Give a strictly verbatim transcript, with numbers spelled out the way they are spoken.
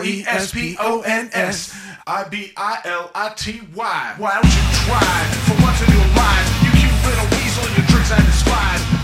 E S P O N S. I B I L I T Y. Why don't you try for once in your life? You cute little weasel, your tricks I despise.